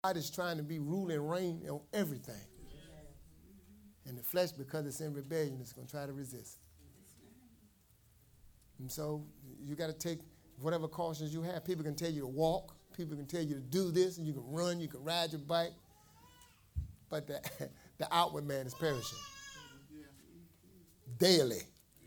God is trying to be rule and reign on everything. And the flesh, because it's in rebellion, is going to try to resist. And so you got to take whatever cautions you have. People can tell you to walk. People can tell you to do this. And you can run. You can ride your bike. But the outward man is perishing. Daily.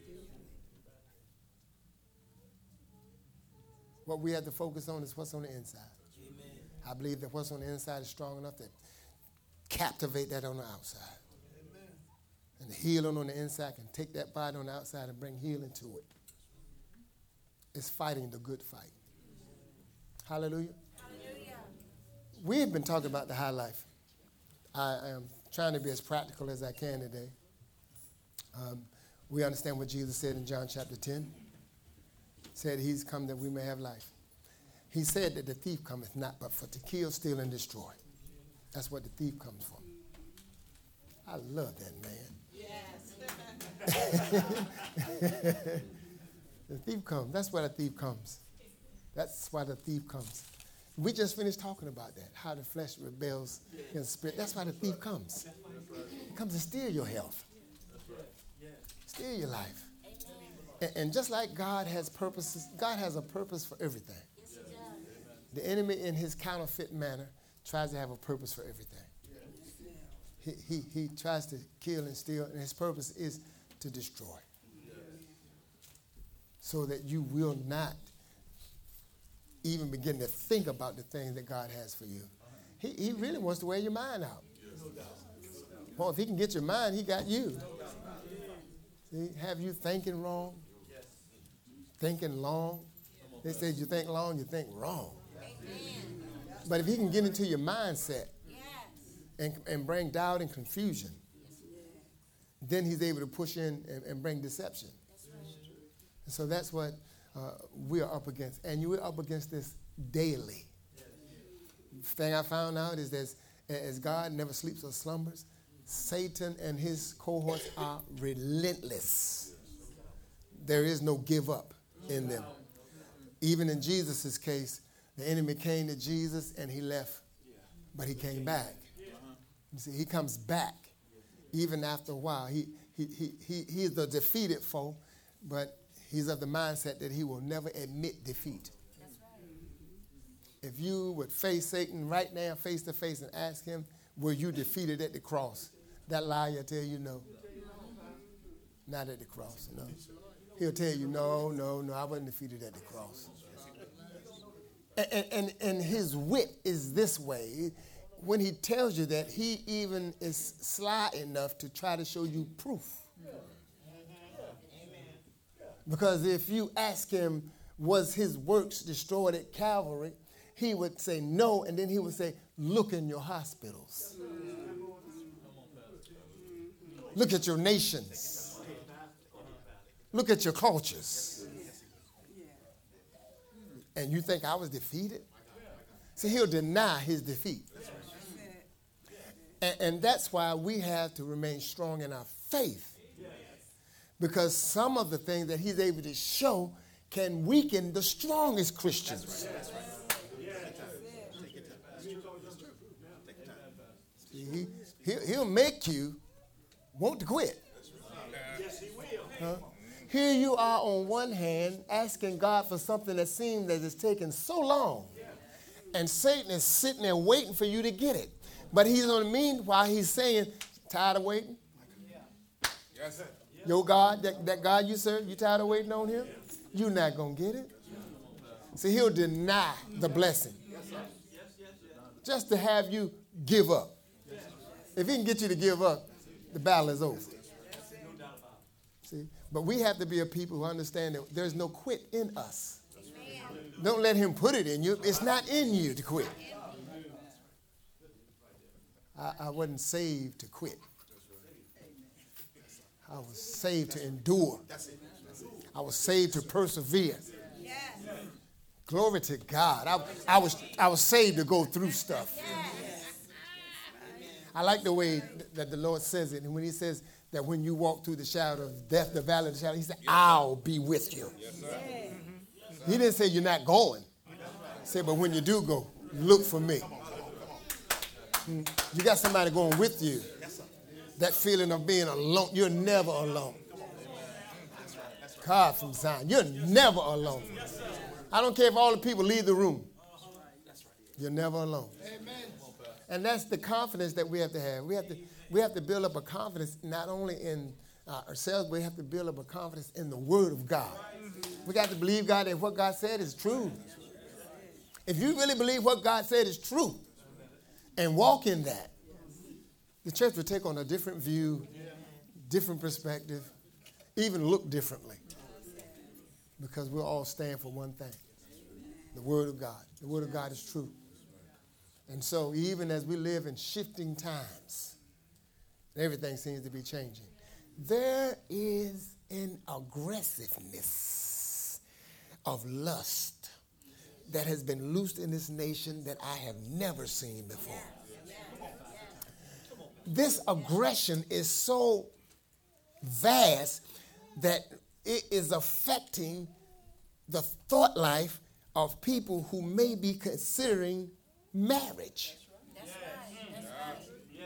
What we have to focus on is what's on the inside. Amen. I believe that what's on the inside is strong enough to captivate that on the outside. Amen. And the healing on the inside can take that body on the outside and bring healing to it. It's fighting the good fight. Hallelujah. Hallelujah. We've been talking about the high life. I am trying to be as practical as I can today. We understand what Jesus said in John chapter 10. Said he's come that we may have life. He said that the thief cometh not but for to kill, steal, and destroy. That's what the thief comes for. I love that man. Yes. The thief comes. That's why the thief comes. That's why the thief comes. We just finished talking about that, how the flesh rebels against the spirit. That's why the thief comes. He comes to steal your health. Steal your life. And just like God has purposes, God has a purpose for everything. Yes, the enemy, in his counterfeit manner, tries to have a purpose for everything. He tries to kill and steal, and his purpose is to destroy. So that you will not even begin to think about the things that God has for you. He really wants to wear your mind out. Well, if he can get your mind, he got you. See, have you thinking wrong? Thinking long. They said you think long, you think wrong. But if he can get into your mindset and bring doubt and confusion, then he's able to push in and bring deception. And so that's what we are up against. And you are up against this daily. The thing I found out is that as God never sleeps or slumbers, Satan and his cohorts are relentless. There is no give up in them. Even in Jesus' case, the enemy came to Jesus and he left, but he came back. You see, he comes back even after a while. He is the defeated foe, but he's of the mindset that he will never admit defeat. That's right. If you would face Satan right now, face to face, and ask him, were you defeated at the cross? That liar will tell you no. Not at the cross, no. He'll tell you, no, I wasn't defeated at the cross. And his wit is this way. When he tells you that, he even is sly enough to try to show you proof. Because if you ask him, was his works destroyed at Calvary, he would say no, and then he would say, look in your hospitals. Look at your nations. Look at your cultures. And you think I was defeated? See, he'll deny his defeat. And that's why we have to remain strong in our faith. Because some of the things that he's able to show can weaken the strongest Christians. He'll make you want to quit. Huh? Here you are on one hand asking God for something that seems that it's taken so long. And Satan is sitting there waiting for you to get it. But he's on the meanwhile, he's saying, tired of waiting? Your God, that God you serve, you tired of waiting on him? You're not going to get it. See, he'll deny the blessing just to have you give up. If he can get you to give up, the battle is over. See, but we have to be a people who understand that there's no quit in us. Don't let him put it in you. It's not in you to quit. I wasn't saved to quit. I was saved to endure. I was saved to persevere. Glory to God. I was saved to go through stuff. I like the way that the Lord says it. And when he says that when you walk through the shadow of death, the valley of the shadow, he said, I'll be with you. He didn't say you're not going. He said, but when you do go, look for me. You got somebody going with you. That feeling of being alone. You're never alone. God from Zion. You're never alone. I don't care if all the people leave the room. You're never alone. And that's the confidence that we have to have. We have to build up a confidence not only in ourselves, but we have to build up a confidence in the Word of God. We got to believe God that what God said is true. If you really believe what God said is true and walk in that, the church will take on a different view, different perspective, even look differently. Because we'll all stand for one thing, the Word of God. The Word of God is true. And so even as we live in shifting times, everything seems to be changing, there is an aggressiveness of lust that has been loosed in this nation that I have never seen before. This aggression is so vast that it is affecting the thought life of people who may be considering marriage. That's right. That's right.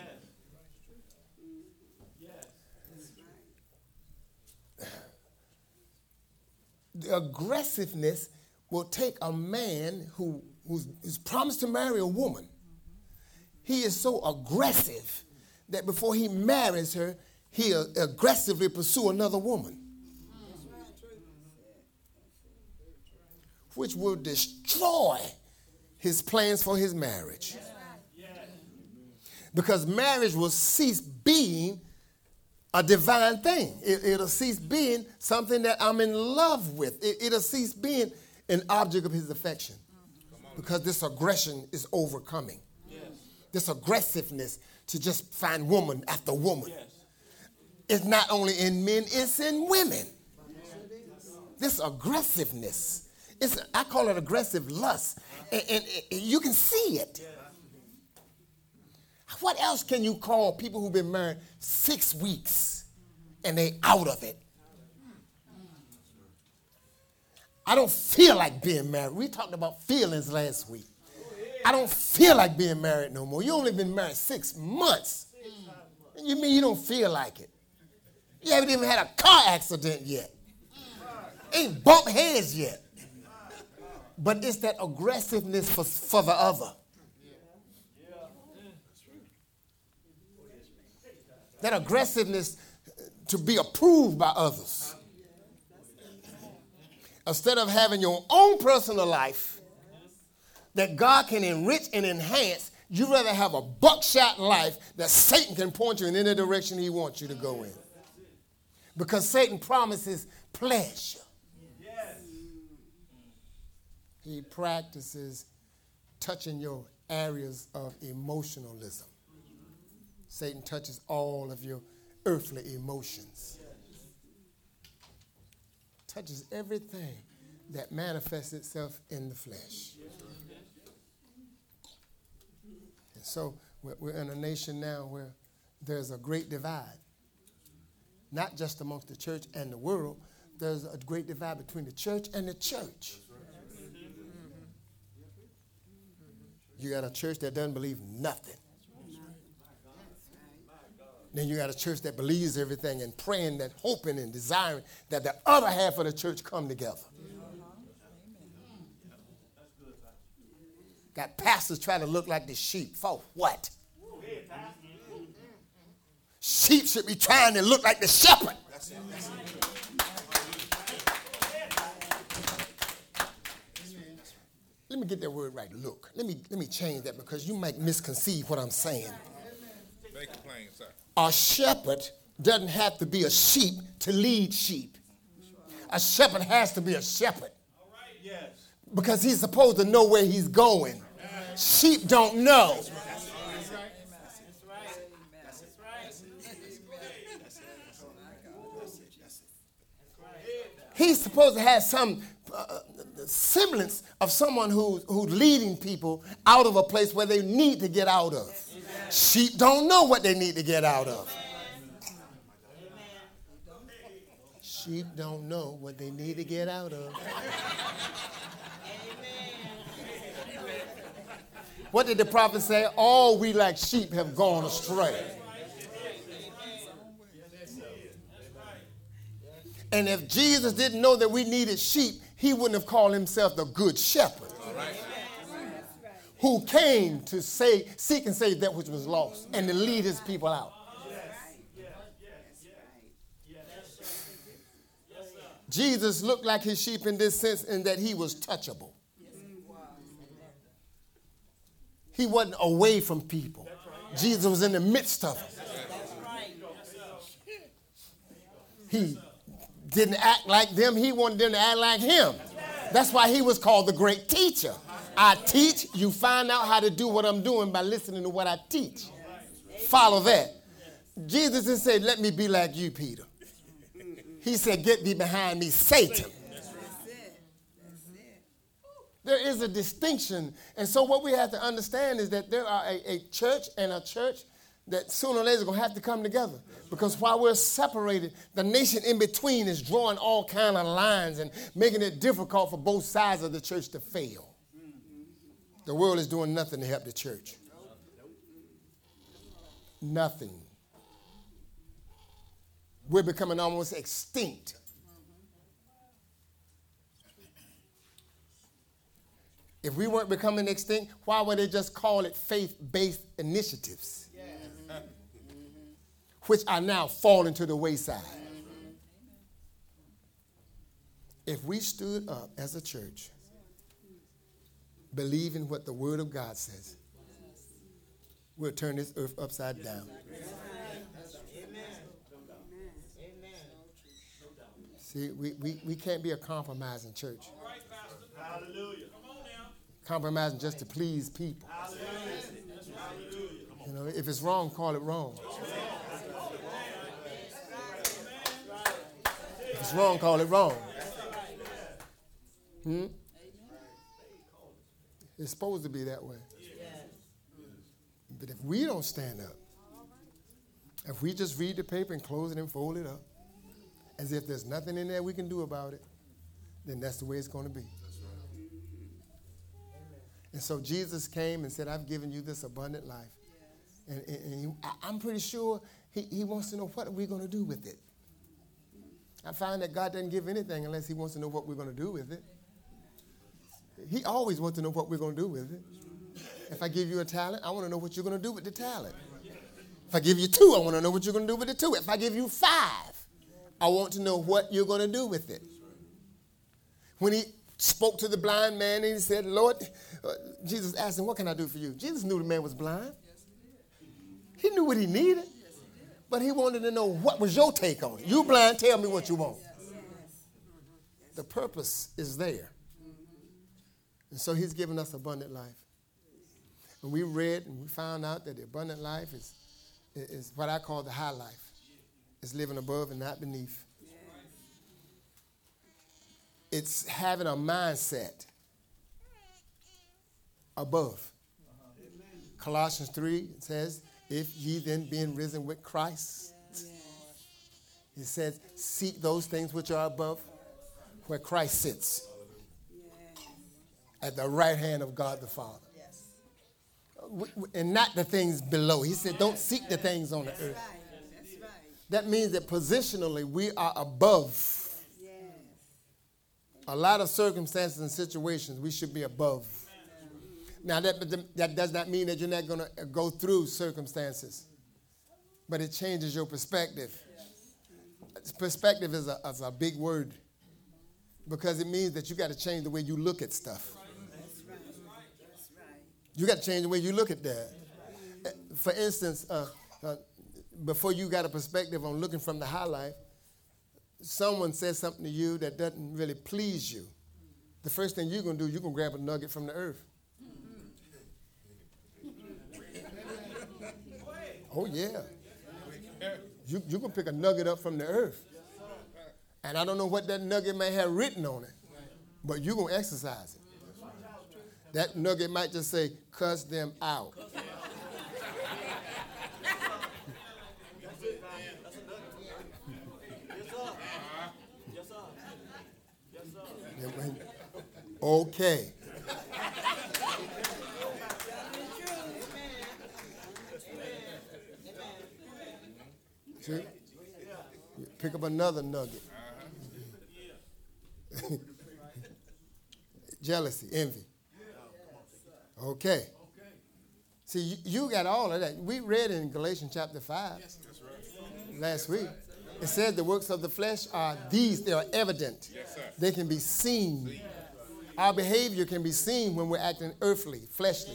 The aggressiveness will take a man who's promised to marry a woman. He is so aggressive that before he marries her, he'll aggressively pursue another woman, which will destroy his plans for his marriage. Because marriage will cease being a divine thing. It'll cease being something that I'm in love with. It'll cease being an object of his affection. Because this aggression is overcoming. This aggressiveness to just find woman after woman. It's not only in men, it's in women. This aggressiveness. I call it aggressive lust. And you can see it. What else can you call people who've been married 6 weeks and they out of it? I don't feel like being married. We talked about feelings last week. I don't feel like being married no more. You only been married 6 months. You mean you don't feel like it? You haven't even had a car accident yet. Ain't bumped heads yet. But it's that aggressiveness for the other. That aggressiveness to be approved by others. Instead of having your own personal life that God can enrich and enhance, you'd rather have a buckshot life that Satan can point you in any direction he wants you to go in. Because Satan promises pleasure. He practices touching your areas of emotionalism. Satan touches all of your earthly emotions. Touches everything that manifests itself in the flesh. And so we're in a nation now where there's a great divide. Not just amongst the church and the world. There's a great divide between the church and the church. You got a church that doesn't believe nothing. Then you got a church that believes everything and praying, that hoping and desiring that the other half of the church come together. Got pastors trying to look like the sheep. For what? Sheep should be trying to look like the shepherd. Let me get that word right. Look. Let me change that because you might misconceive what I'm saying. Make it plain, sir. A shepherd doesn't have to be a sheep to lead sheep. A shepherd has to be a shepherd. Because he's supposed to know where he's going. Sheep don't know. He's supposed to have some semblance of someone who's leading people out of a place where they need to get out of. Sheep don't know what they need to get out of. Sheep don't know what they need to get out of. What did the prophet say? All we like sheep have gone astray. And if Jesus didn't know that we needed sheep, he wouldn't have called himself the good shepherd, who came to seek and save that which was lost and to lead his people out. Jesus looked like his sheep in this sense, in that he was touchable. He wasn't away from people. Jesus was in the midst of them. He didn't act like them. He wanted them to act like him. That's why he was called the great teacher. I teach, you find out how to do what I'm doing by listening to what I teach. Follow that. Jesus didn't say, let me be like you, Peter. He said, get thee behind me, Satan. There is a distinction. And so what we have to understand is that there are a church and a church that sooner or later is going to have to come together. Because while we're separated, the nation in between is drawing all kind of lines and making it difficult for both sides of the church to fail. The world is doing nothing to help the church. Nothing. We're becoming almost extinct. If we weren't becoming extinct, why would they just call it faith-based initiatives? Which are now falling to the wayside. If we stood up as a church, believing what the Word of God says, we'll turn this earth upside down. See, we can't be a compromising church. Compromising just to please people. You know, if it's wrong, call it wrong. If it's wrong, call it wrong. It's supposed to be that way. But if we don't stand up, if we just read the paper and close it and fold it up, as if there's nothing in there we can do about it, then that's the way it's going to be. And so Jesus came and said, I've given you this abundant life. And I'm pretty sure he wants to know, what are we going to do with it? I find that God doesn't give anything unless he wants to know what we're going to do with it. He always wants to know what we're going to do with it. If I give you a talent, I want to know what you're going to do with the talent. If I give you 2, I want to know what you're going to do with the 2. If I give you 5, I want to know what you're going to do with it. When he spoke to the blind man and he said, Lord, Jesus asked him, what can I do for you? Jesus knew the man was blind. He knew what he needed. But he wanted to know, what was your take on it? You blind, tell me what you want. The purpose is there. And so he's given us abundant life. And we read and we found out that the abundant life is what I call the high life. It's living above and not beneath. It's having a mindset above. Colossians 3 says, if ye then being risen with Christ, it says, seek those things which are above, where Christ sits, at the right hand of God the Father. And not the things below. He said, don't seek the things on the earth. That means that positionally we are above. A lot of circumstances and situations we should be above. Now, that does not mean that you're not going to go through circumstances, but it changes your perspective. Perspective is a big word, because it means that you got to change the way you look at stuff. You got to change the way you look at that. For instance, before you got a perspective on looking from the high life, someone says something to you that doesn't really please you. The first thing you're going to do, you're going to grab a nugget from the earth. Oh, yeah. You're going to pick a nugget up from the earth. And I don't know what that nugget may have written on it, but you're going to exercise it. That nugget might just say, cuss them out. Okay. See? You pick up another nugget. Jealousy, envy. Okay. See, you got all of that. We read in Galatians chapter 5 last week. It says the works of the flesh are these. They are evident. Yes, sir. They can be seen. Our behavior can be seen when we're acting earthly, fleshly.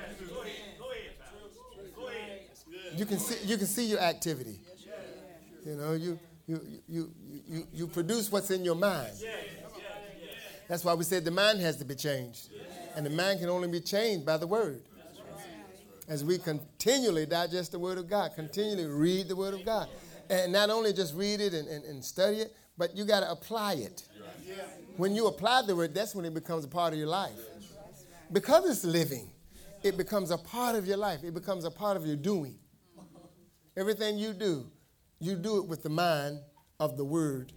You can see your activity. You know, you produce what's in your mind. That's why we said the mind has to be changed. And the mind can only be changed by the word. As we continually digest the word of God, continually read the word of God. And not only just read it and study it, but you got to apply it. When you apply the word, that's when it becomes a part of your life. Because it's living, it becomes a part of your life. It becomes a part of your doing. Everything you do it with the mind of the word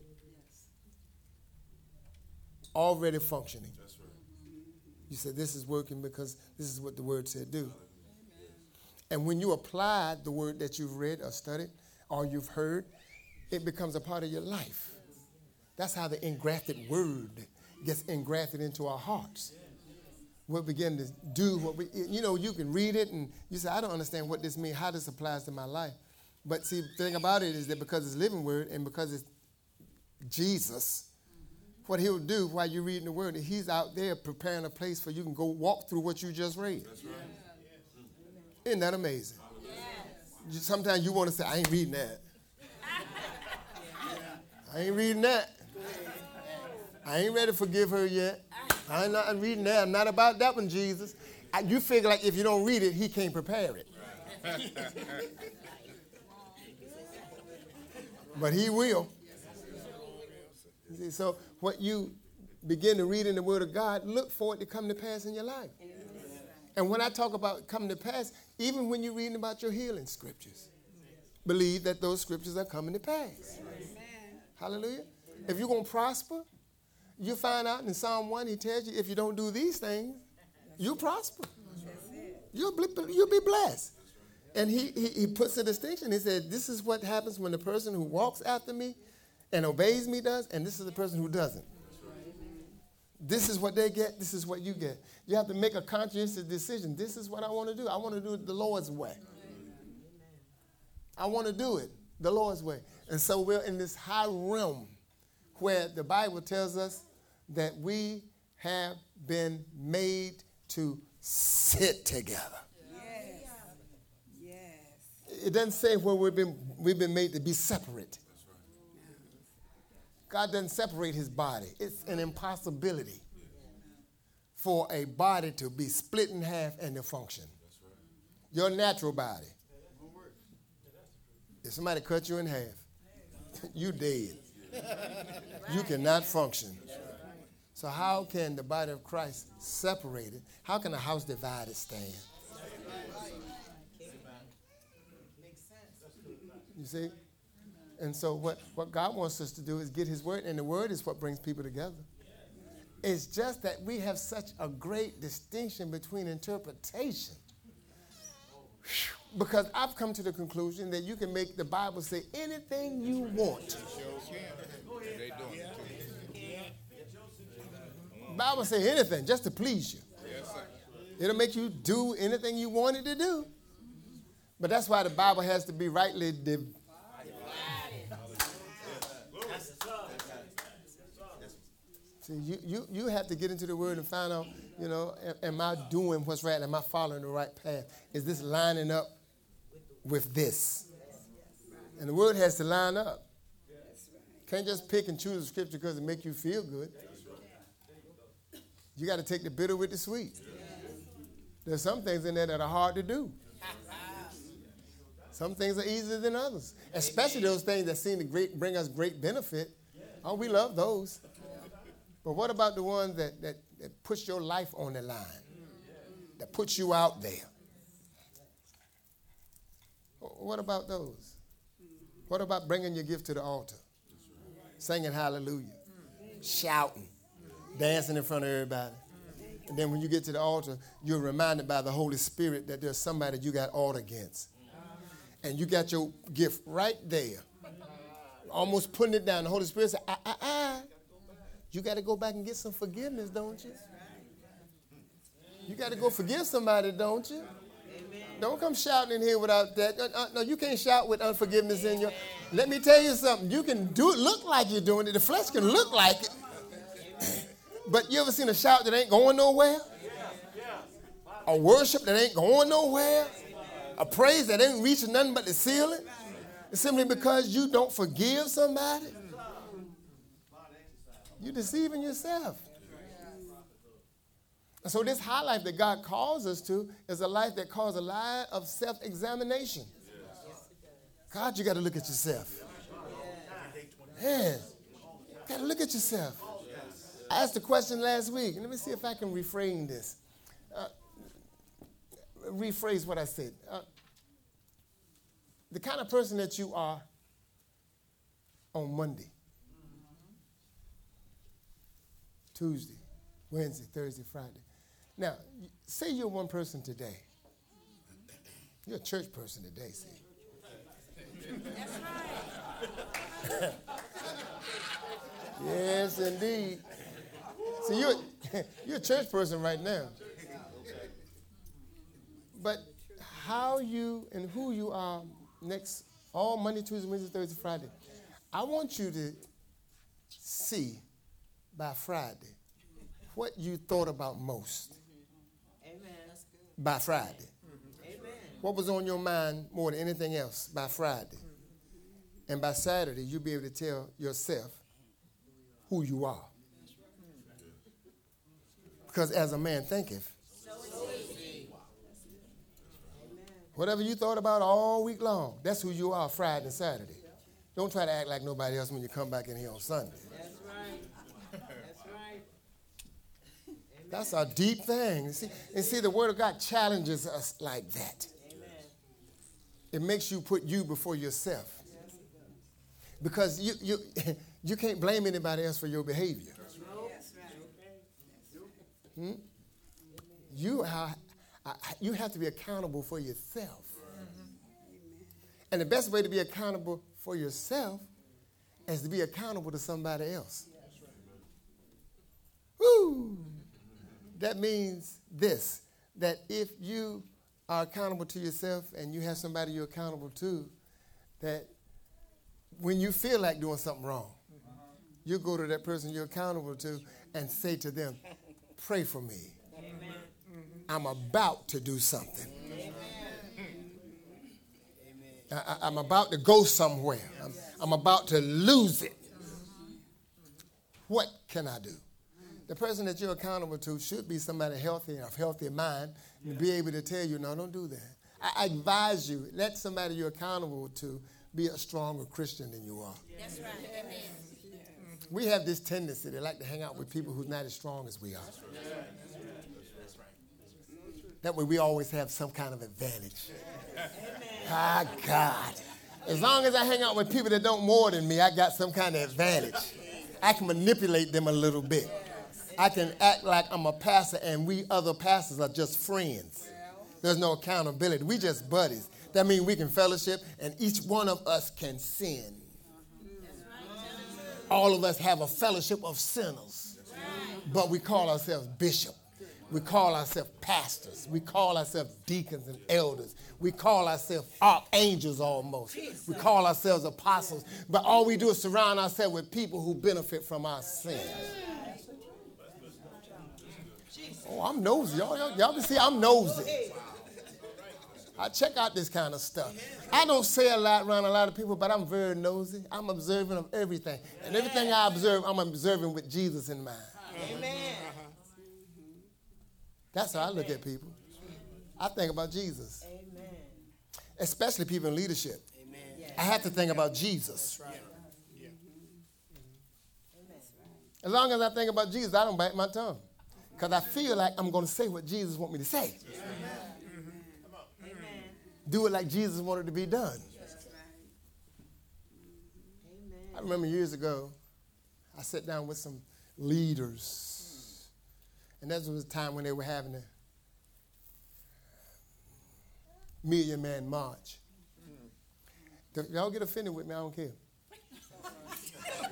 already functioning. You said this is working because this is what the word said do. And when you apply the word that you've read or studied or you've heard, it becomes a part of your life. That's how the engrafted word gets engrafted into our hearts. We'll begin to do what you can read it and you say, I don't understand what this means, how this applies to my life. But see, the thing about it is that because it's living word and because it's Jesus, what he'll do while you're reading the word, he's out there preparing a place for you can go walk through what you just read. That's right. Isn't that amazing? Yes. Sometimes you want to say, I ain't reading that. I ain't reading that. I ain't ready to forgive her yet. I'm not reading that. I'm not about that one, Jesus. You figure like if you don't read it, he can't prepare it. But he will. See, so what you begin to read in the Word of God, look for it to come to pass in your life. And when I talk about coming to pass, even when you're reading about your healing scriptures, believe that those scriptures are coming to pass. Amen. Hallelujah. If you're going to prosper, you find out in Psalm 1, he tells you if you don't do these things, you'll prosper. You'll be blessed. And he puts a distinction. He said, this is what happens when the person who walks after me and obeys me does, and this is the person who doesn't. This is what they get. This is what you get. You have to make a conscientious decision. This is what I want to do. I want to do it the Lord's way. I want to do it the Lord's way. And so we're in this high realm where the Bible tells us that we have been made to sit together. Yes. Yes. It doesn't say where we've been made to be separate. God doesn't separate his body. It's an impossibility for a body to be split in half and to function. Your natural body. If somebody cut you in half, you dead. You cannot function. So how can the body of Christ separate it? How can a house divided stand? You see? And so what God wants us to do is get his word, and the word is what brings people together. It's just that we have such a great distinction between interpretation. Because I've come to the conclusion that you can make the Bible say anything you want. The Bible say anything just to please you. It'll make you do anything you want it to do. But that's why the Bible has to be rightly divided. See, you have to get into the word and find out, am I doing what's right? Am I following the right path? Is this lining up with this? And the word has to line up. Can't just pick and choose a scripture because it makes you feel good. You got to take the bitter with the sweet. There's some things in there that are hard to do. Some things are easier than others, especially those things that seem to bring us great benefit. Oh, we love those. But what about the ones that puts your life on the line, that puts you out there? What about those? What about bringing your gift to the altar, singing hallelujah, shouting, dancing in front of everybody? And then when you get to the altar, you're reminded by the Holy Spirit that there's somebody you got ought against. And you got your gift right there almost putting it down. The Holy Spirit said, you got to go back and get some forgiveness, don't you? You got to go forgive somebody, don't you? Don't come shouting in here without that. No, you can't shout with unforgiveness in your. Let me tell you something. You can look like you're doing it. The flesh can look like it. But you ever seen a shout that ain't going nowhere? A worship that ain't going nowhere? A praise that ain't reaching nothing but the ceiling? It's simply because you don't forgive somebody. You're deceiving yourself. And so this high life that God calls us to is a life that calls a life of self-examination. God, you got to look at yourself. Man, you got to look at yourself. I asked the question last week. Let me see if I can reframe this. Rephrase what I said. The kind of person that you are on Monday, Tuesday, Wednesday, Thursday, Friday. Now, say you're one person today. You're a church person today, see. That's right. Yes, indeed. See, you're a church person right now. But how you and who you are next, all Monday, Tuesday, Wednesday, Thursday, Friday, I want you to see by Friday what you thought about most. Amen. By Friday. Amen. What was on your mind more than anything else by Friday? And by Saturday, you'll be able to tell yourself who you are. Because as a man thinketh, whatever you thought about all week long, that's who you are Friday and Saturday. Don't try to act like nobody else when you come back in here on Sunday. That's right. That's right. That's a deep thing. See, the Word of God challenges us like that. Amen. It makes you put you before yourself. Because you can't blame anybody else for your behavior. That's right. You have to be accountable for yourself. And the best way to be accountable for yourself is to be accountable to somebody else. Woo! That means this, that if you are accountable to yourself and you have somebody you're accountable to, that when you feel like doing something wrong, you go to that person you're accountable to and say to them, pray for me. Amen. I'm about to do something. I'm about to go somewhere. I'm about to lose it. What can I do? The person that you're accountable to should be somebody healthy, of healthy mind, and be able to tell you, no, don't do that. I advise you, let somebody you're accountable to be a stronger Christian than you are. That's right. Amen. We have this tendency to like to hang out with people who's not as strong as we are. That way we always have some kind of advantage. Ah, God. As long as I hang out with people that don't more than me, I got some kind of advantage. I can manipulate them a little bit. I can act like I'm a pastor and we other pastors are just friends. There's no accountability. We just buddies. That means we can fellowship and each one of us can sin. All of us have a fellowship of sinners. But we call ourselves bishop. We call ourselves pastors. We call ourselves deacons and elders. We call ourselves archangels almost. We call ourselves apostles. But all we do is surround ourselves with people who benefit from our sins. Oh, I'm nosy. Y'all can see I'm nosy. I check out this kind of stuff. I don't say a lot around a lot of people, but I'm very nosy. I'm observant of everything. And everything I observe, I'm observing with Jesus in mind. Amen. That's how I look at people. I think about Jesus. Amen. Especially people in leadership. Amen. I have to think about Jesus. As long as I think about Jesus, I don't bite my tongue. Because I feel like I'm going to say what Jesus wants me to say. Amen. Do it like Jesus wanted to be done. Amen. I remember years ago, I sat down with some leaders. And that was a time when they were having a Million Man March. Y'all get offended with me, I don't care.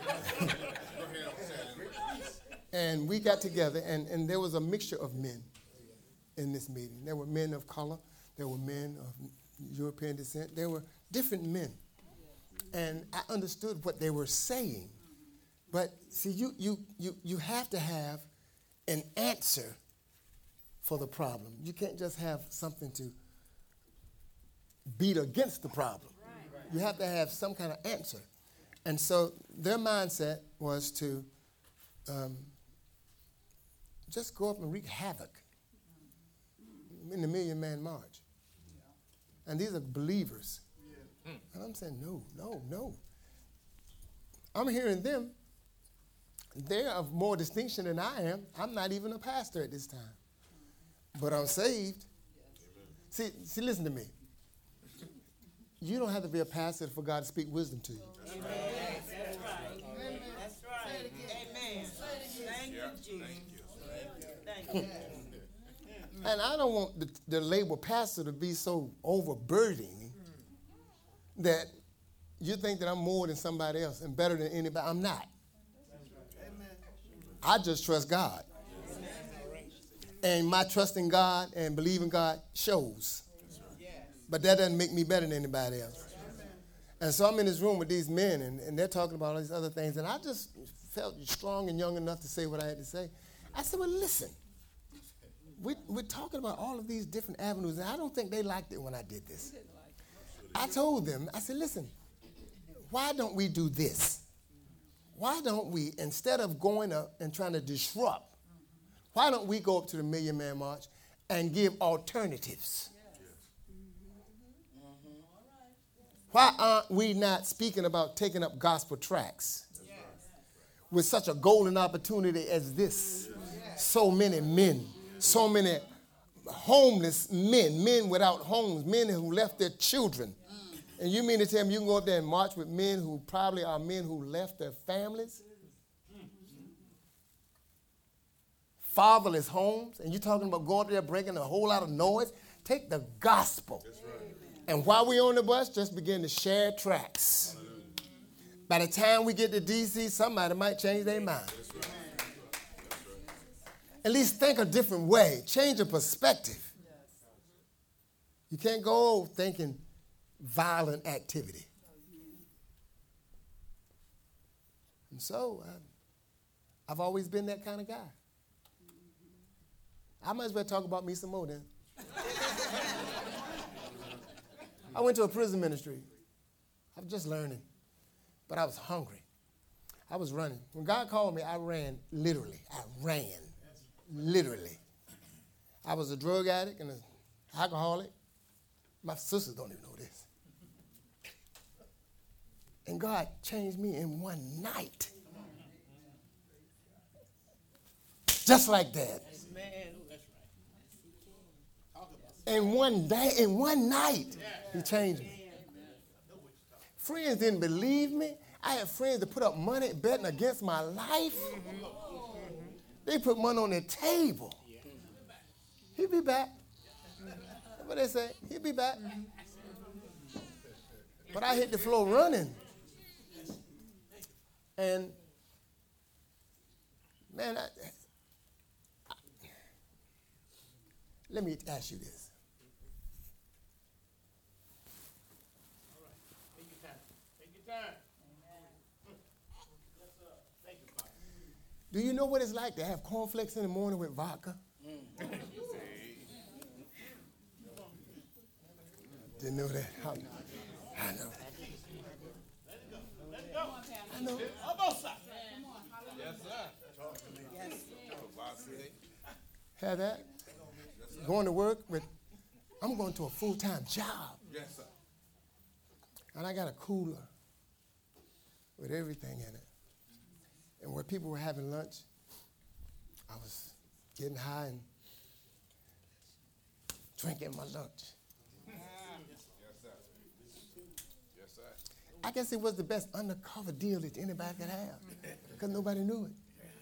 And we got together, and there was a mixture of men in this meeting. There were men of color. There were men of European descent. There were different men. And I understood what they were saying. But see, you have to have an answer for the problem. You can't just have something to beat against the problem. You have to have some kind of answer. And so their mindset was to just go up and wreak havoc in the Million Man March. And these are believers. And I'm saying, no. I'm hearing them. They're of more distinction than I am. I'm not even a pastor at this time. But I'm saved. See, listen to me. You don't have to be a pastor for God to speak wisdom to you. Amen. That's right. That's right. Amen. Thank you, Jesus. Thank you. And I don't want the label pastor to be so overburdening that you think that I'm more than somebody else and better than anybody. I'm not. I just trust God. And my trust in God and believing God shows. But that doesn't make me better than anybody else. And so I'm in this room with these men, and they're talking about all these other things. And I just felt strong and young enough to say what I had to say. I said, well, listen. We're talking about all of these different avenues, and I don't think they liked it when I did this. I told them, I said, listen, why don't we do this? Why don't we, instead of going up and trying to disrupt, why don't we go up to the Million Man March and give alternatives? Why aren't we not speaking about taking up gospel tracts with such a golden opportunity as this? So many men, so many homeless men without homes, men who left their children. And you mean to tell me you can go up there and march with men who probably are men who left their families? Fatherless homes, and you're talking about going up there breaking a whole lot of noise? Take the gospel. And while we're on the bus, just begin to share tracts. By the time we get to D.C., somebody might change their mind. At least think a different way. Change your perspective. You can't go thinking violent activity. And so I've always been that kind of guy. I might as well talk about me some more then. I went to a prison ministry. I was just learning, but I was hungry. I was running. When God called me, I ran literally. I ran literally. I was a drug addict and an alcoholic. My sisters don't even know this. And God changed me in one night. Just like that. In one day, in one night, he changed me. Friends didn't believe me. I had friends that put up money betting against my life. They put money on the table. He'll be back. That's what they say. He'll be back. But I hit the floor running. And, man, let me ask you this. All right. Take your time. Take your time. Yes, sir. Thank you, Father. Do you know what it's like to have cornflakes in the morning with vodka? Didn't know that. I know. I know. Yes, sir. Have that. Going to work with, I'm going to a full-time job. Yes, sir. And I got a cooler with everything in it. And where people were having lunch, I was getting high and drinking my lunch. Yes, sir. Yes, sir. I guess it was the best undercover deal that anybody could have because nobody knew it.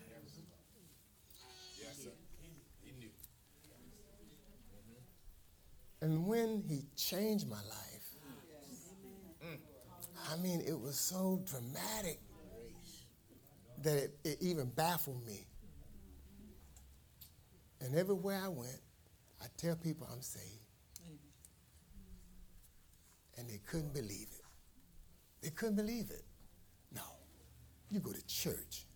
Yes, sir. He knew. And when he changed my life, I mean, it was so dramatic. that it even baffled me. And everywhere I went, I tell people I'm saved. And they couldn't believe it. They couldn't believe it. No, you go to church.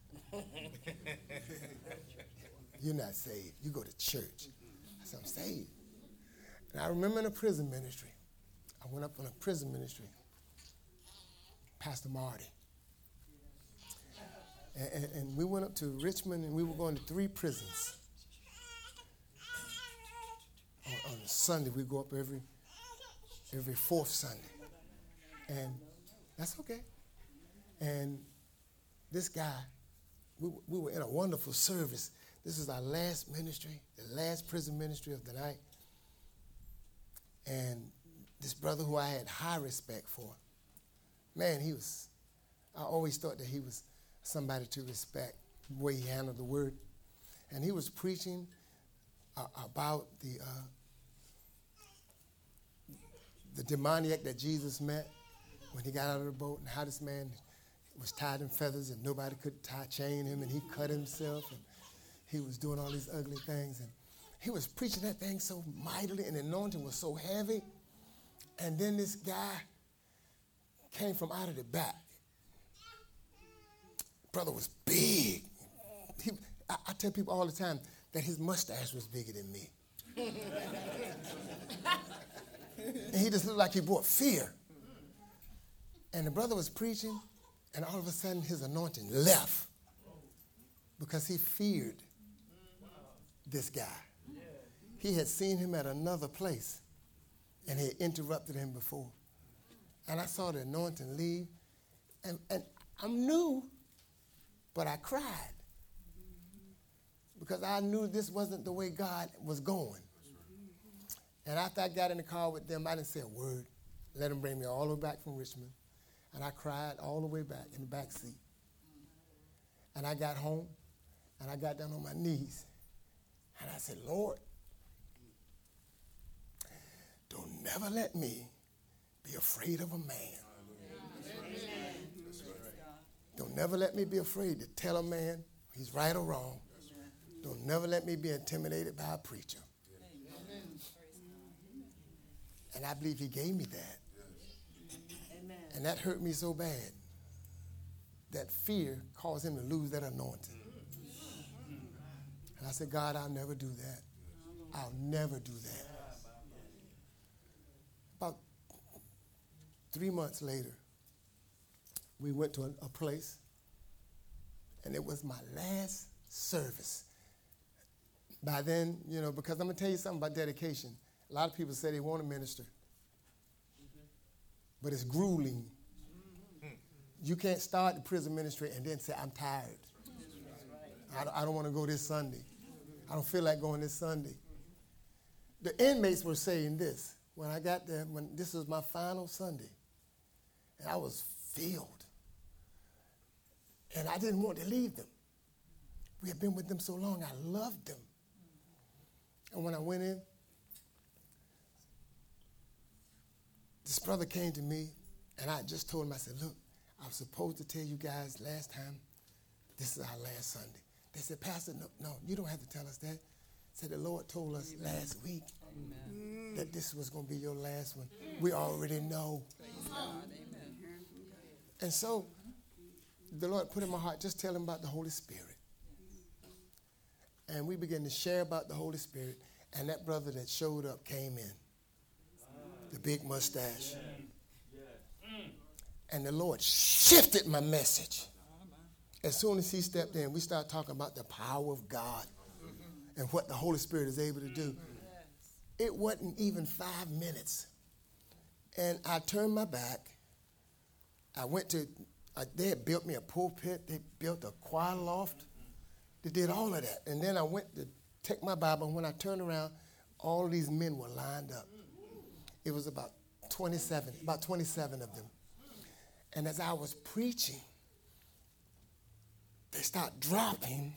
You're not saved. You go to church. I said, I'm saved. And I remember in a prison ministry, I went up on a prison ministry, Pastor Marty. And we went up to Richmond, and we were going to 3 prisons. On Sunday, we go up every 4th Sunday. And that's okay. And this guy, we were in a wonderful service. This is our last ministry, the last prison ministry of the night. And this brother who I had high respect for, man, I always thought that he was somebody to respect, the way he handled the word. And he was preaching about the demoniac that Jesus met when he got out of the boat, and how this man was tied in feathers and nobody could chain him, and he cut himself, and he was doing all these ugly things. And he was preaching that thing so mightily, and the anointing was so heavy. And then this guy came from out of the back. Brother was big. I tell people all the time that his mustache was bigger than me. And he just looked like he brought fear. And the brother was preaching, and all of a sudden his anointing left because he feared this guy. He had seen him at another place, and he had interrupted him before. And I saw the anointing leave, and I'm new, but I cried because I knew this wasn't the way God was going. And after I got in the car with them, I didn't say a word. Let them bring me all the way back from Richmond. And I cried all the way back in the back seat. And I got home, and I got down on my knees. And I said, Lord, don't never let me be afraid of a man. Don't never let me be afraid to tell a man he's right or wrong. Don't never let me be intimidated by a preacher. And I believe he gave me that. And that hurt me so bad. That fear caused him to lose that anointing. And I said, God, I'll never do that. I'll never do that. About 3 months later, we went to a place, and it was my last service. By then, because I'm going to tell you something about dedication. A lot of people say they want to minister, but it's grueling. You can't start the prison ministry and then say, I'm tired. I don't want to go this Sunday. I don't feel like going this Sunday. The inmates were saying this. When I got there, when this was my final Sunday, and I was filled. And I didn't want to leave them. We had been with them so long, I loved them. And when I went in, this brother came to me, and I just told him, I said, look, I was supposed to tell you guys last time, this is our last Sunday. They said, Pastor, no, you don't have to tell us that. Said the Lord told us last week that this was going to be your last one. We already know. And so the Lord put in my heart, just tell him about the Holy Spirit. And we began to share about the Holy Spirit. And that brother that showed up came in. The big mustache. And the Lord shifted my message. As soon as he stepped in, we started talking about the power of God and what the Holy Spirit is able to do. It wasn't even 5 minutes. And I turned my back. I went to, they had built me a pulpit. They built a choir loft. They did all of that. And then I went to take my Bible, and when I turned around, all of these men were lined up. It was about 27 of them. And as I was preaching, they started dropping,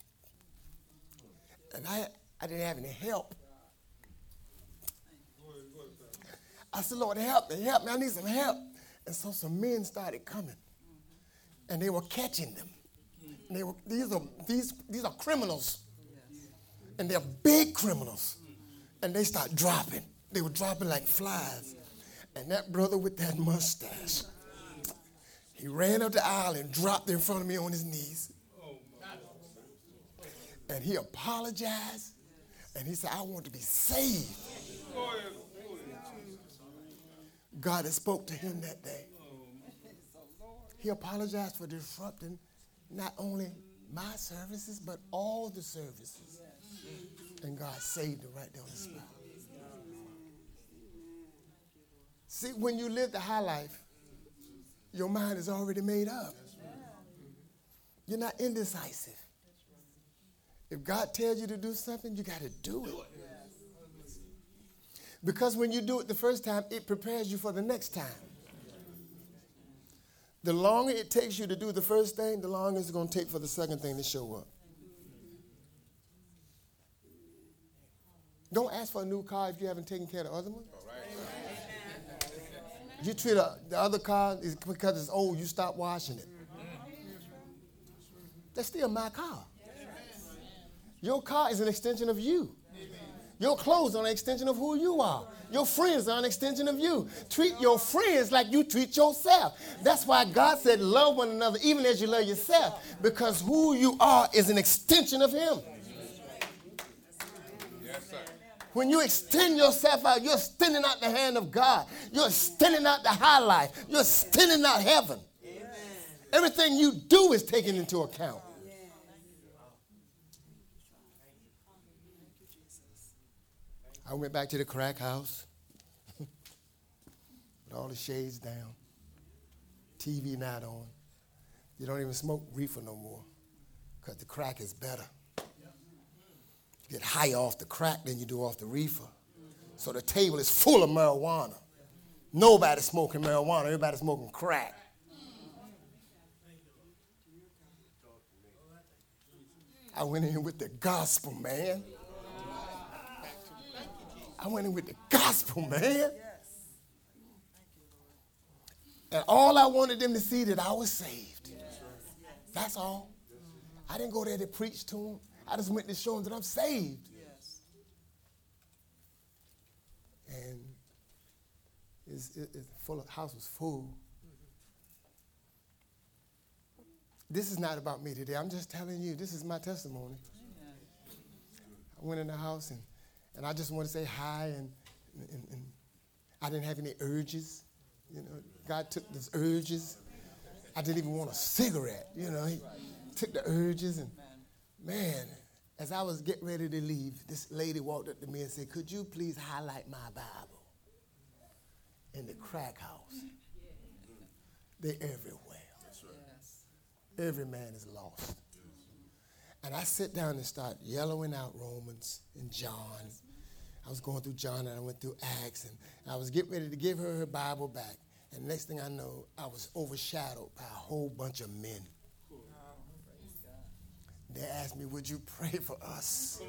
and I didn't have any help. I said, Lord, help me, I need some help. And so some men started coming, and they were catching them. These are criminals. And they're big criminals. And they start dropping. They were dropping like flies. And that brother with that mustache, he ran up the aisle and dropped in front of me on his knees. And he apologized. And he said, I want to be saved. God had spoke to him that day. He apologized for disrupting not only my services, but all the services. And God saved him right there on the spot. See, when you live the high life, your mind is already made up. You're not indecisive. If God tells you to do something, you got to do it. Because when you do it the first time, it prepares you for the next time. The longer it takes you to do the first thing, the longer it's going to take for the second thing to show up. Don't ask for a new car if you haven't taken care of the other one. You treat the other car because it's old, you stop washing it. That's still my car. Your car is an extension of you. Your clothes are an extension of who you are. Your friends are an extension of you. Treat your friends like you treat yourself. That's why God said love one another even as you love yourself, because who you are is an extension of him. Yes, sir. When you extend yourself out, you're extending out the hand of God. You're extending out the high life. You're extending out heaven. Amen. Everything you do is taken into account. I went back to the crack house with all the shades down, TV not on. You don't even smoke reefer no more because the crack is better. You get higher off the crack than you do off the reefer. So the table is full of marijuana. Nobody's smoking marijuana. Everybody's smoking crack. I went in with the gospel, man. I went in with the gospel, man. And all I wanted them to see that I was saved. That's all. I didn't go there to preach to them. I just went to show them that I'm saved. And it's full of, house was full. This is not about me today. I'm just telling you, this is my testimony. I went in the house and I just want to say hi, and I didn't have any urges. You know, God took those urges. I didn't even want a cigarette. You know, he took the urges, and man, as I was getting ready to leave, this lady walked up to me and said, "Could you please highlight my Bible in the crack house? They're everywhere. Every man is lost." And I sit down and start yellowing out Romans and John. I was going through John and I went through Acts, and I was getting ready to give her Bible back. And next thing I know, I was overshadowed by a whole bunch of men. They asked me, "Would you pray for us?"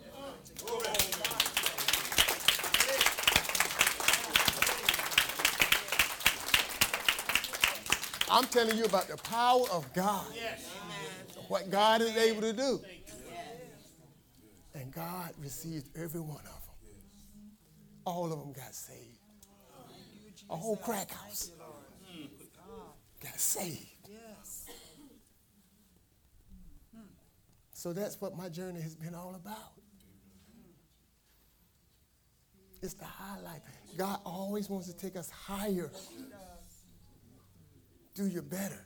I'm telling you about the power of God. What God is able to do. And God received every one of them. All of them got saved. A whole crack house got saved. So that's what my journey has been all about. It's the high life. God always wants to take us higher. Do your better.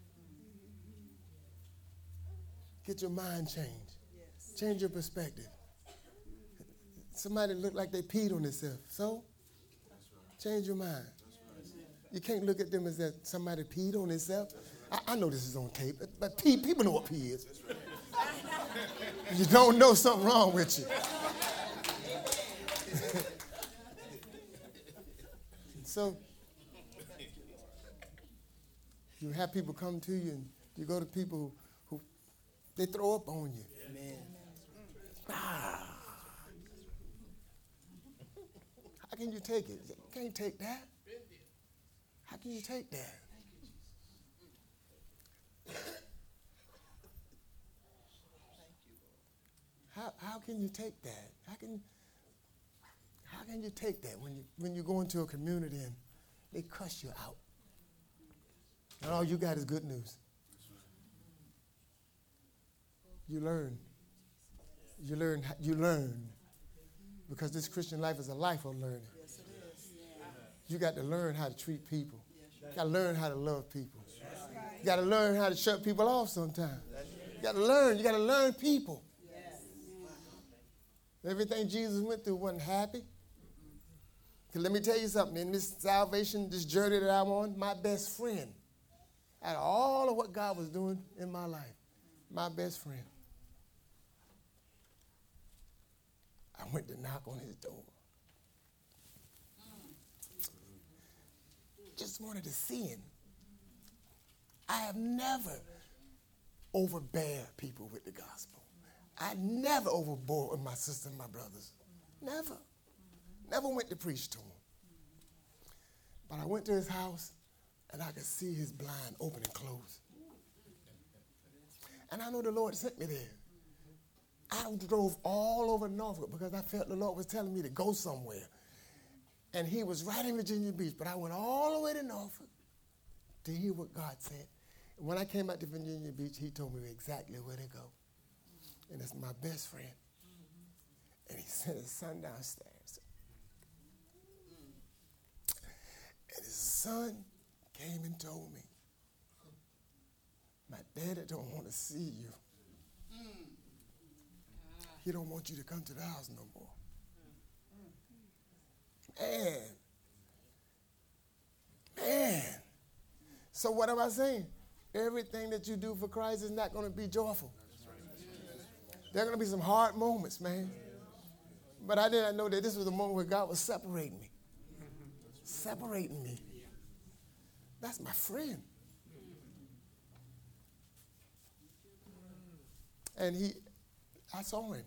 Get your mind changed. Change your perspective. Somebody look like they peed on themselves. So? Change your mind. You can't look at them as that somebody peed on themselves. I know this is on tape, but pee, people know what pee is. You don't know something wrong with you. So, you have people come to you, and you go to people who they throw up on you. Amen. How can you take it? You can't take that. How can you take that? can you take that? How can you take that when you go into a community and they cuss you out? And all you got is good news. You learn. You learn. Because this Christian life is a life of learning. You got to learn how to treat people. You got to learn how to love people. You got to learn how to shut people off sometimes. You got to learn people. Everything Jesus went through wasn't happy. Because let me tell you something. In this salvation, this journey that I'm on, my best friend, out of all of what God was doing in my life, my best friend, I went to knock on his door. Just wanted to see him. I have never overbear people with the gospel. I never overbore with my sisters and my brothers. Never. Never went to preach to him. But I went to his house, and I could see his blind open and close. And I know the Lord sent me there. I drove all over Norfolk because I felt the Lord was telling me to go somewhere. And he was right in Virginia Beach, but I went all the way to Norfolk to hear what God said. And when I came back to Virginia Beach, he told me exactly where to go. And it's my best friend. And he sent his son downstairs. And his son came and told me, my daddy don't want to see you. He don't want you to come to the house no more. Man. So what am I saying? Everything that you do for Christ is not going to be joyful. There are going to be some hard moments, man. But I did not know that this was the moment where God was separating me. Separating me. That's my friend. And I saw him.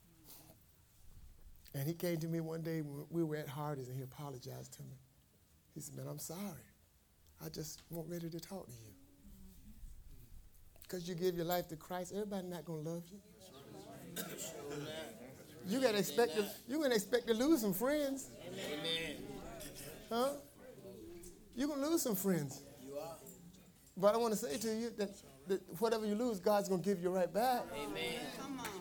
And he came to me one day when we were at Hardee's, and he apologized to me. He said, man, I'm sorry. I just wasn't ready to talk to you. Because you give your life to Christ, everybody's not going to love you. You're going to expect to lose some friends. Amen. Huh? You're going to lose some friends. You are. But I want to say to you that whatever you lose, God's going to give you right back. Amen. Come on.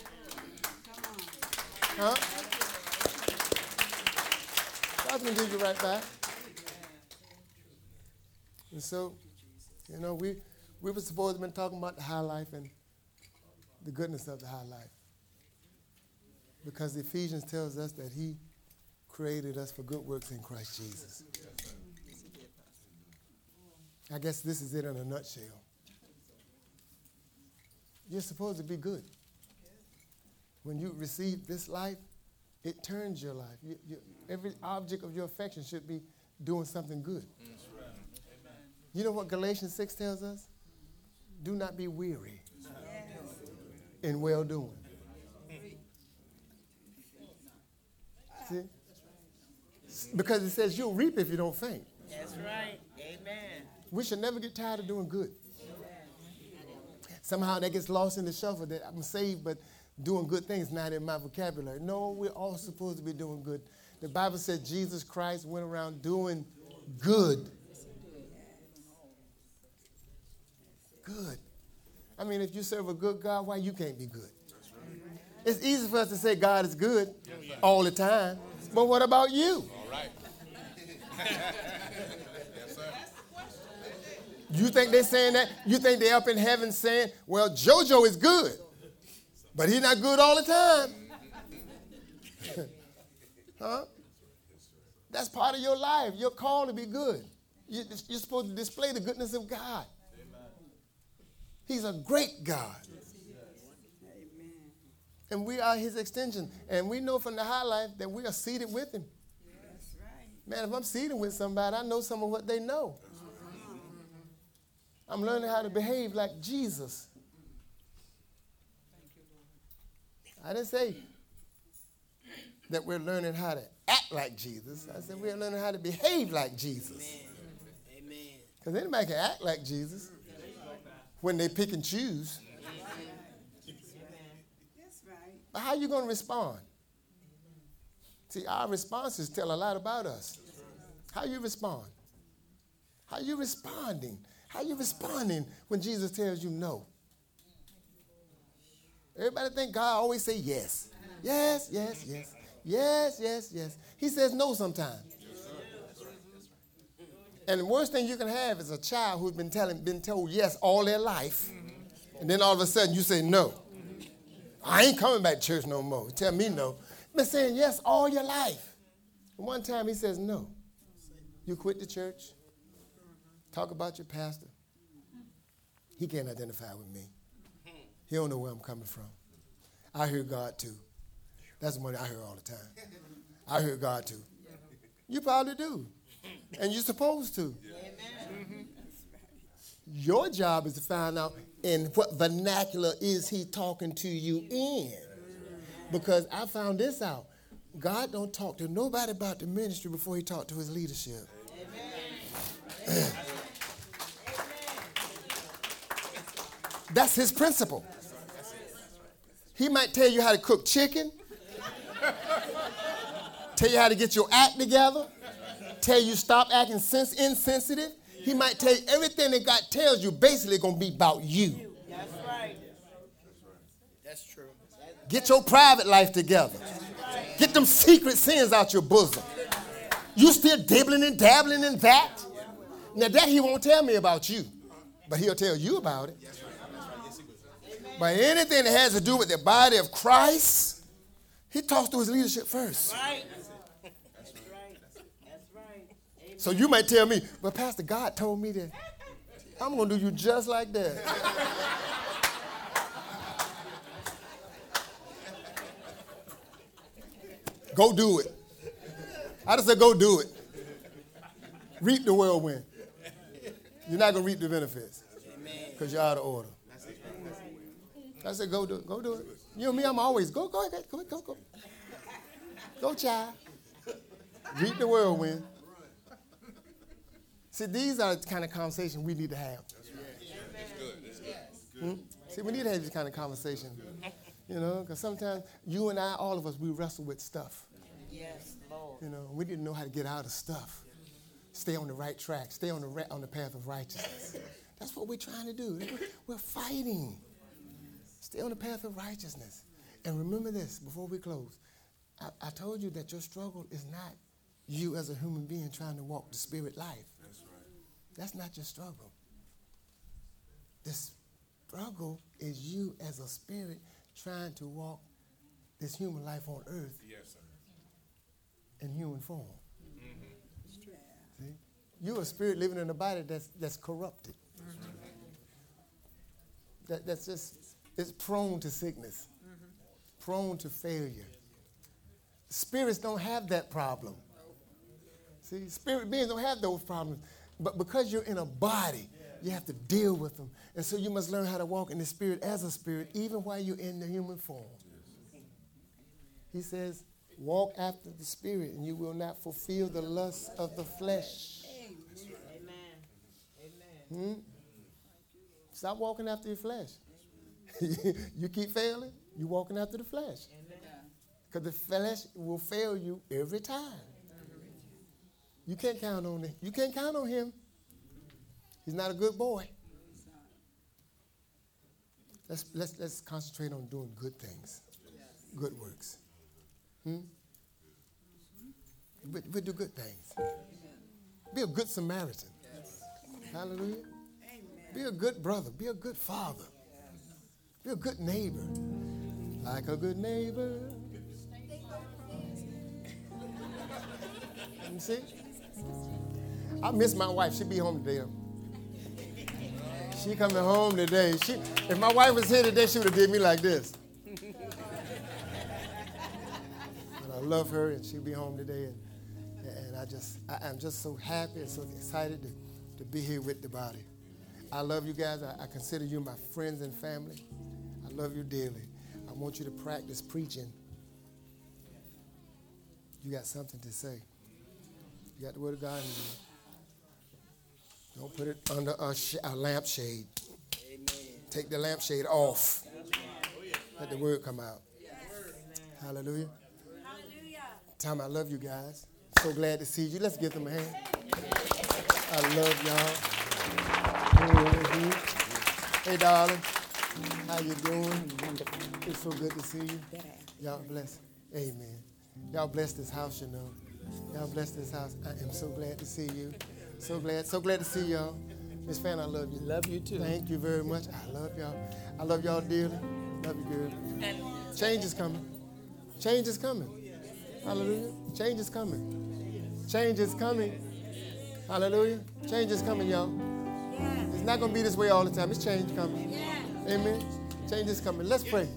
Come on. Huh? God's going to give you right back. And so, you know, we were supposed to have been talking about the high life and the goodness of the high life. Because Ephesians tells us that he created us for good works in Christ Jesus. I guess this is it in a nutshell. You're supposed to be good. When you receive this life, it turns your life. Every object of your affection should be doing something good. You know what Galatians 6 tells us? Do not be weary in well-doing. See? Because it says you'll reap if you don't faint. That's right. Amen. We should never get tired of doing good. Somehow that gets lost in the shuffle that I'm saved, but doing good things not in my vocabulary. No, we're all supposed to be doing good. The Bible said Jesus Christ went around doing good. Good. I mean, if you serve a good God, why you can't be good? It's easy for us to say God is good all the time. But what about you? All right. Yes, sir. You think they're saying that? You think they're up in heaven saying, well, JoJo is good, but he's not good all the time? Huh? That's part of your life. You're called to be good. You're supposed to display the goodness of God. He's a great God. And we are his extension. And we know from the high life that we are seated with him. That's right. Man, if I'm seated with somebody, I know some of what they know. I'm learning how to behave like Jesus. I didn't say that we're learning how to act like Jesus. I said we're learning how to behave like Jesus. Amen. Because anybody can act like Jesus when they pick and choose. That's right. how you going to respond? See, our responses tell a lot about us. How you respond? How you responding? How you responding when Jesus tells you no? Everybody think God always say yes. Yes, yes, yes. Yes, yes, yes. He says no sometimes. And the worst thing you can have is a child who's been told yes all their life, and then all of a sudden you say no. I ain't coming back to church no more. Tell me no. Been saying yes all your life. And one time he says no. You quit the church. Talk about your pastor. He can't identify with me. He don't know where I'm coming from. I hear God too. That's the one I hear all the time. I hear God too. You probably do. And you're supposed to. Amen. Your job is to find out in what vernacular is he talking to you in. Because I found this out. God don't talk to nobody about the ministry before he talk to his leadership. Amen. That's his principle. He might tell you how to cook chicken, tell you how to get your act together, tell you stop acting insensitive. He might tell you everything that God tells you basically going to be about you. That's right. That's true. Get your private life together. Get them secret sins out your bosom. You still dibbling and dabbling in that? Now that he won't tell me about you, but he'll tell you about it. But anything that has to do with the body of Christ, he talks to his leadership first. Right. That's right. That's right. Amen. So you might tell me, but Pastor, God told me that I'm going to do you just like that. Go do it. I just said go do it. Reap the whirlwind. You're not going to reap the benefits because you're out of order. I said go do it. Go do it. You know me, I'm always go. Go, child. Reap the whirlwind. See, these are the kind of conversations we need to have. See, we need to have this kind of conversation. You know, because sometimes you and I, all of us, we wrestle with stuff. Yes, Lord. You know, we didn't know how to get out of stuff. Stay on the right track. Stay on the path of righteousness. That's what we're trying to do. We're fighting. Stay on the path of righteousness. And remember this before we close. I told you that your struggle is not you as a human being trying to walk the spirit life. That's right. That's not your struggle. The struggle is you as a spirit trying to walk this human life on earth Yes, sir. in human form. See? You're a spirit living in a body that's corrupted. That's just, it's prone to sickness, prone to failure. Spirits don't have that problem. See, spirit beings don't have those problems. But because you're in a body, you have to deal with them. And so you must learn how to walk in the spirit as a spirit, even while you're in the human form. He says, walk after the spirit, and you will not fulfill the lusts of the flesh. Amen. Stop walking after your flesh. You keep failing, you're walking after the flesh. Because the flesh will fail you every time. You can't count on it. You can't count on him. He's not a good boy. Let's concentrate on doing good things, good works. We do good things. Be a good Samaritan. Hallelujah. Be a good brother. Be a good father. Be a good neighbor. Like a good neighbor. You see? I miss my wife. She be home today. She coming home today. If my wife was here today, she would have did me like this. But I love her, and she'll be home today. And I'm just so happy and so excited to be here with the body. I love you guys. I consider you my friends and family. I love you dearly. I want you to practice preaching. You got something to say. You got the word of God in you. Don't put it under a lampshade. Amen. Take the lampshade off. Let the word come out. Hallelujah. Hallelujah. Tom, I love you guys. So glad to see you. Let's give them a hand. I love y'all. Hey, darling. How you doing? It's so good to see you. Y'all bless. Amen. Y'all bless this house, you know. Y'all bless this house. I am so glad to see you. So glad to see y'all. Miss Fan, I love you. Love you too. Thank you very much. I love y'all. I love y'all dearly. Love you, girl. Change is coming. Change is coming. Hallelujah. Change is coming. Change is coming. Hallelujah. Change is coming, y'all. It's not going to be this way all the time. It's change coming. Amen. Change is coming. Let's pray.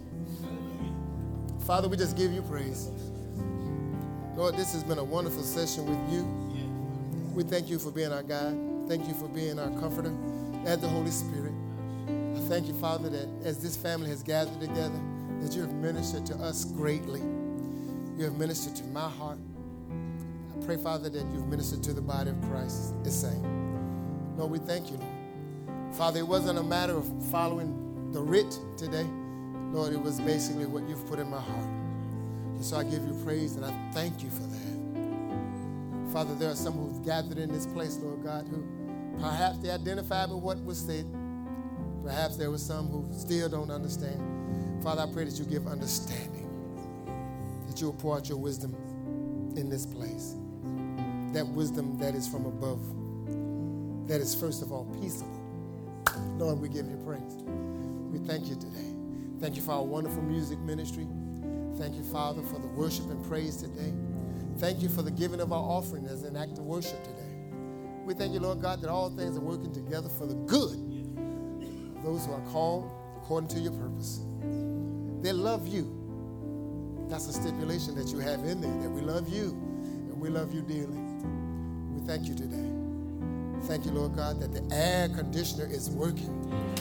Father, we just give you praise. Lord, this has been a wonderful session with you. We thank you for being our God. Thank you for being our comforter and the Holy Spirit. I thank you, Father, that as this family has gathered together, that you have ministered to us greatly. You have ministered to my heart. I pray, Father, that you've ministered to the body of Christ the same. Lord, we thank you, Lord. Father, it wasn't a matter of following the writ today. Lord, it was basically what you've put in my heart. And so I give you praise and I thank you for that. Father, there are some who've gathered in this place, Lord God, who perhaps they identified with what was said. Perhaps there were some who still don't understand. Father, I pray that you give understanding, that you will pour out your wisdom in this place. That wisdom that is from above, that is first of all peaceable. Lord, we give you praise. We thank you today. Thank you for our wonderful music ministry. Thank you, Father, for the worship and praise today. Thank you for the giving of our offering as an act of worship today. We thank you, Lord God, that all things are working together for the good of those who are called according to your purpose. They love you. That's a stipulation that you have in there, that we love you, and we love you dearly. We thank you today. Thank you, Lord God, that the air conditioner is working.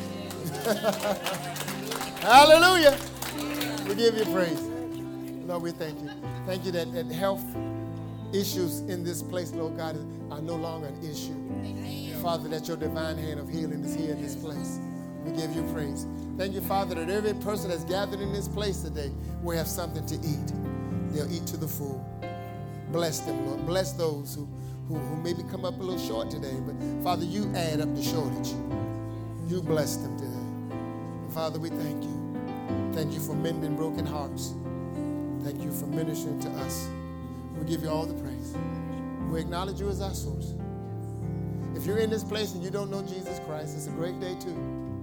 Hallelujah. We give you praise. Lord, we thank you. Thank you that health issues in this place, Lord God, are no longer an issue. Father, that your divine hand of healing is here in this place. We give you praise. Thank you, Father, that every person that's gathered in this place today will have something to eat. They'll eat to the full. Bless them, Lord. Bless those who maybe come up a little short today, but Father, you add up the shortage. You bless them today. And Father, we thank you. Thank you for mending broken hearts. Thank you for ministering to us. We give you all the praise. We acknowledge you as our source. If you're in this place and you don't know Jesus Christ, it's a great day too.